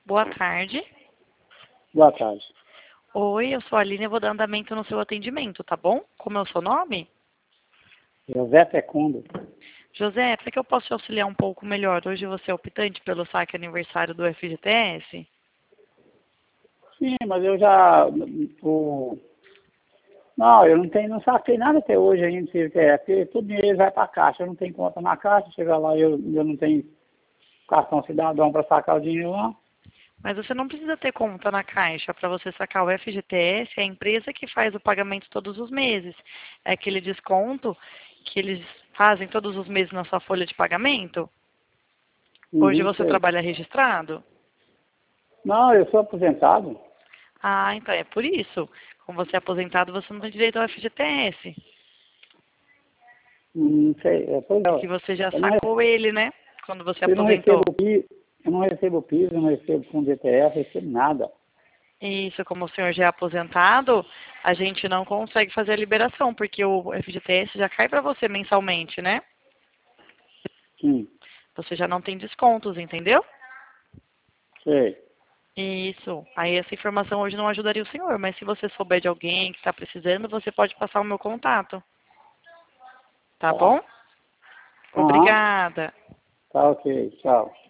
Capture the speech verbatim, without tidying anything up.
Boa tarde. Boa tarde. Oi, eu sou a Aline, eu vou dar andamento no seu atendimento, tá bom? Como é o seu nome? José Fecundo. José, para que eu possa te auxiliar um pouco melhor, hoje você é optante pelo saque aniversário do F G T S? Sim, mas eu já... O... Não, eu não tenho, não saquei nada até hoje ainda, se é, porque todo dinheiro vai para a caixa. Eu não tenho conta na caixa, chega lá eu, eu não tenho cartão cidadão para sacar o dinheiro lá. Mas você não precisa ter conta na Caixa para você sacar o F G T S, é a empresa que faz o pagamento todos os meses. É aquele desconto que eles fazem todos os meses na sua folha de pagamento. Hoje Uhum, você sei. trabalha registrado? Não, eu sou aposentado. Ah, então é por isso. Como você é aposentado, você não tem direito ao F G T S. Não sei, é, pois É que é. você já Eu não, re- sacou ele, né? Quando você eu não recebo aposentou. piso, eu não recebo piso, eu não recebo fundo de E T F, eu recebo nada. Isso, como o senhor já é aposentado, a gente não consegue fazer a liberação, porque o F G T S já cai para você mensalmente, né? Sim, Você já não tem descontos, entendeu? sei. Isso. Aí essa informação hoje não ajudaria o senhor, mas se você souber de alguém que está precisando, você pode passar o meu contato. Tá Tá. bom? Aham, Obrigada. tá ok, tchau.